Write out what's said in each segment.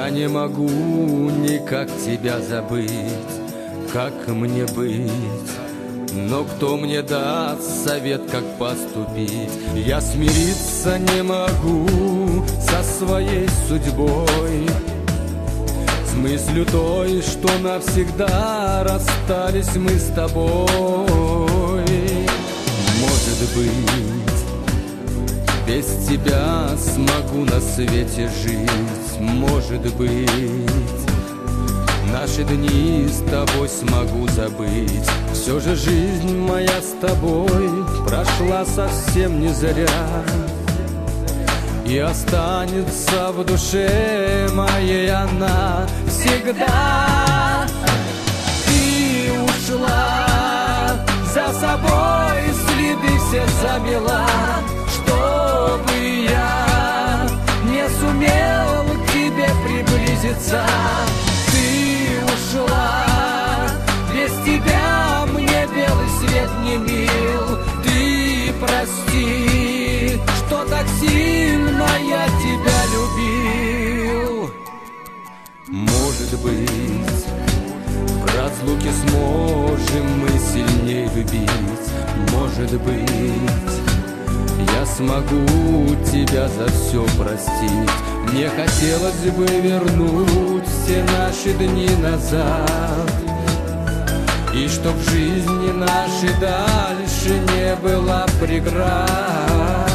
Я не могу никак тебя забыть, как мне быть? Но кто мне даст совет, как поступить? Я смириться не могу со своей судьбой, с мыслью той, что навсегда расстались мы с тобой. Может быть, без тебя смогу на свете жить. Может быть, наши дни с тобой смогу забыть. Все же жизнь моя с тобой прошла совсем не зря, и останется в душе моей она всегда. Ты ушла, за собой следы все замела, чтобы я не сумел к тебе приблизиться. Ты ушла, без тебя мне белый свет не мил. Ты прости, что так сильно я тебя любил. Может быть, в разлуке сможем мы сильнее любить. Может быть, я смогу тебя за все простить. Мне хотелось бы вернуть все наши дни назад, и чтоб в жизни нашей дальше не было преград.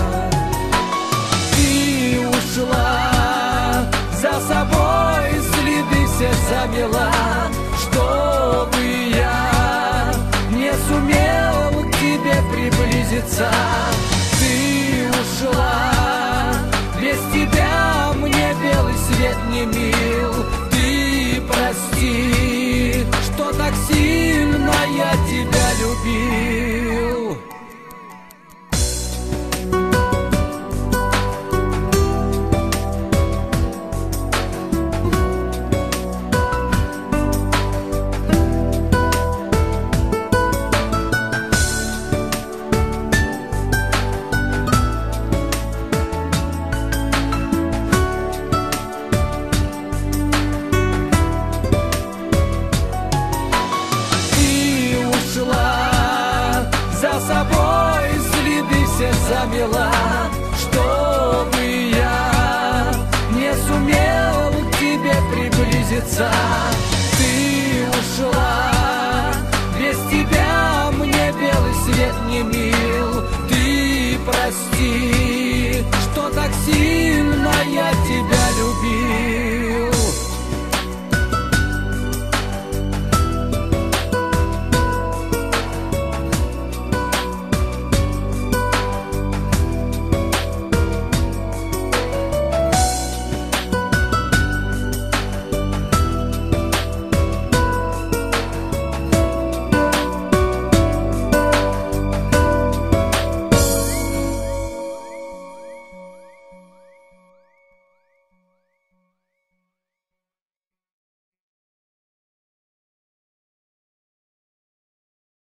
Ты ушла, за собой следы все замела, чтобы я не сумел к тебе приблизиться. Ты ушла, без тебя мне белый свет не мил. Ты прости, что так сильно я тебя любил. Замела, чтобы я не сумел к тебе приблизиться. Ты ушла, без тебя мне белый свет не мил. Ты прости, что так сильно я тебя